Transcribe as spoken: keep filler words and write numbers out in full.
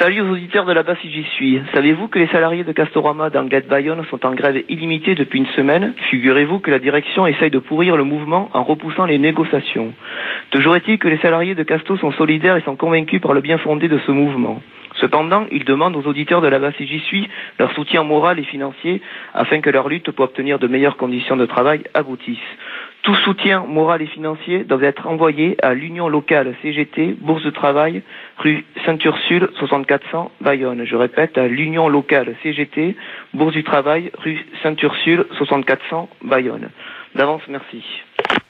Salut aux auditeurs de là-bas si j'y suis. Savez-vous que les salariés de Castorama d'Anglet Bayonne sont en grève illimitée depuis une semaine? Figurez-vous que la direction essaye de pourrir le mouvement en repoussant les négociations. Toujours est-il que les salariés de Casto sont solidaires et sont convaincus par le bien fondé de ce mouvement. Cependant, ils demandent aux auditeurs de là-bas si j'y suis leur soutien moral et financier afin que leur lutte pour obtenir de meilleures conditions de travail aboutisse. Tout soutien moral et financier doit être envoyé à l'Union locale C G T, Bourse de Travail, rue Sainte-Ursule, soixante-quatre cents, Bayonne. Je répète, à l'Union locale C G T, Bourse du Travail, rue Sainte-Ursule, soixante-quatre cents, Bayonne. D'avance, merci.